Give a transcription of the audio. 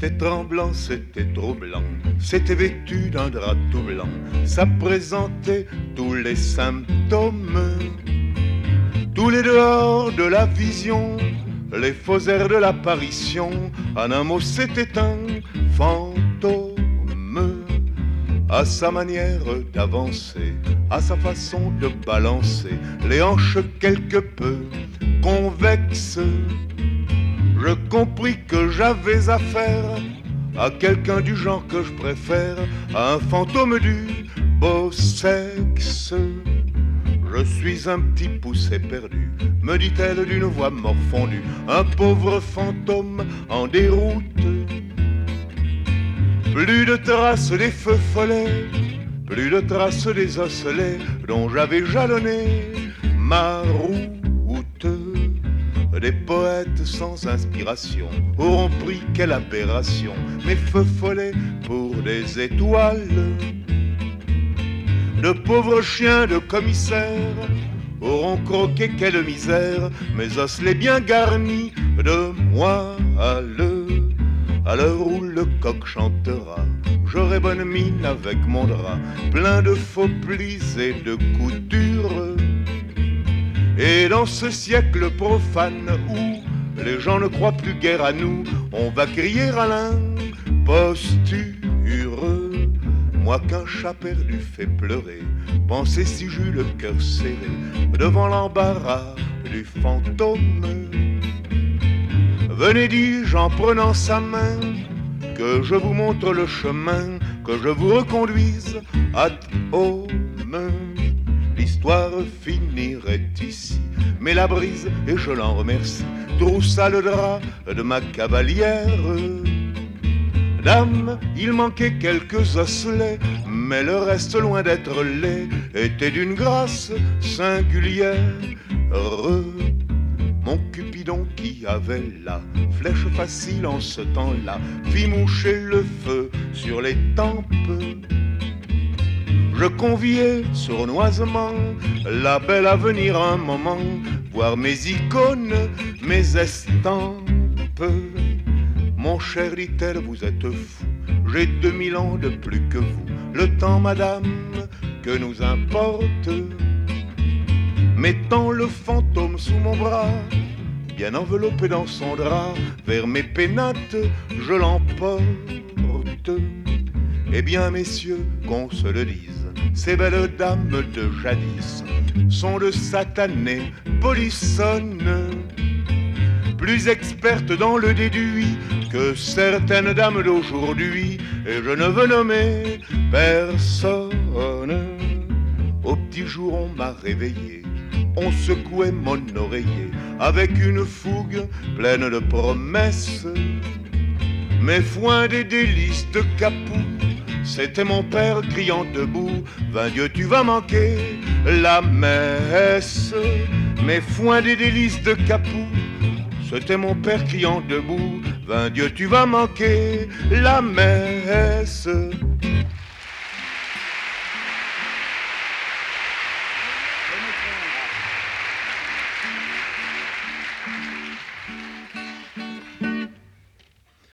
C'était tremblant, c'était troublant, c'était vêtu d'un drap tout blanc, ça présentait tous les symptômes, tous les dehors de la vision, les faux airs de l'apparition. En un mot, c'était un fantôme. À sa manière d'avancer, à sa façon de balancer, les hanches quelque peu convexes, je compris que j'avais affaire à quelqu'un du genre que je préfère, à un fantôme du beau sexe. Je suis un petit poucet perdu, me dit-elle d'une voix morfondue, un pauvre fantôme en déroute. Plus de traces des feux follets, plus de traces des osselets dont j'avais jalonné ma route. Des poètes sans inspiration auront pris quelle aberration mes feux follets pour des étoiles. De pauvres chiens de commissaires auront croqué quelle misère mes osselets bien garnis de moelle. À l'heure où le coq chantera, j'aurai bonne mine avec mon drap plein de faux plis et de coutures. Et dans ce siècle profane où les gens ne croient plus guère à nous, on va crier à l'imposture. Moi qu'un chat perdu fait pleurer, pensez si j'eus le cœur serré devant l'embarras du fantôme. Venez, dis-je en prenant sa main, que je vous montre le chemin, que je vous reconduise à home. L'histoire finirait ici, mais la brise, et je l'en remercie, troussa le drap de ma cavalière. Dame, il manquait quelques osselets, mais le reste, loin d'être laid, était d'une grâce singulière. Mon Cupidon qui avait la flèche facile en ce temps-là fit moucher le feu sur les tempes. Je conviais sournoisement la belle à venir un moment voir mes icônes, mes estampes. Mon cher, dit-elle, vous êtes fou, j'ai 2000 ans de plus que vous. Le temps, madame, que nous importe. Mettant le fantôme sous mon bras, bien enveloppé dans son drap, vers mes pénates, je l'emporte. Eh bien, messieurs, qu'on se le dise, ces belles dames de jadis sont de satanées polissonnes, plus expertes dans le déduit que certaines dames d'aujourd'hui, et je ne veux nommer personne. Au petit jour, on m'a réveillé, on secouait mon oreiller avec une fougue pleine de promesses. Mes foins des délices de Capoue, c'était mon père criant debout, vain Dieu tu vas manquer la messe. Mes foins des délices de Capoue, c'était mon père criant debout, vain Dieu tu vas manquer la messe.